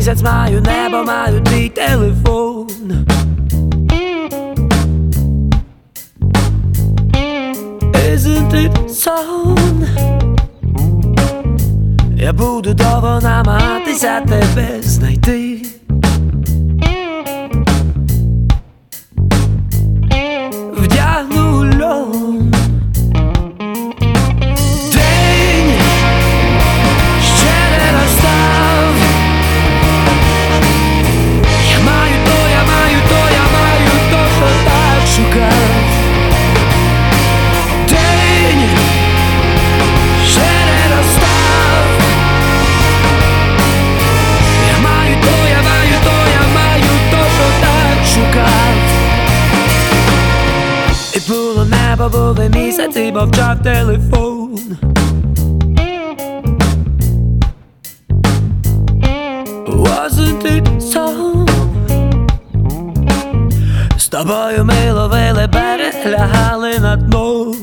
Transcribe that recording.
місяць, маю небо, маю твій телефон. Isn't it сон? Я буду довго намагатися тебе знайти. Вдягну льон. День ще не настав. Я маю то, я маю то, я маю то, що так шукав. День ще не настав. Я маю то, я маю то, я маю то, що так шукав. І було небо, були місяці, мовчав телефон. Wasn't it so? З тобою ми ловили берег, лягали на дно.